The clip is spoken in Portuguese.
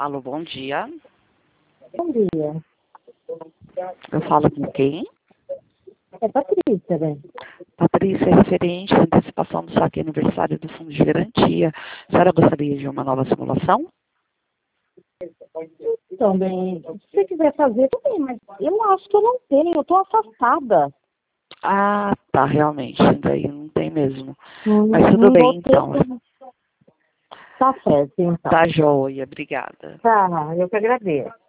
Alô, bom dia. Bom dia. Eu falo com quem? É Patrícia, né? Patrícia, referente à antecipação do saque aniversário do Fundo de Garantia. A senhora gostaria de uma nova simulação? Também, se você quiser fazer, também, mas eu acho que eu não tenho, eu estou afastada. Ah, tá, realmente. Daí não tem mesmo. Não, Mas tudo não bem, botei então. como... Tá certo, então. Tá joia, obrigada. Tá, eu que agradeço.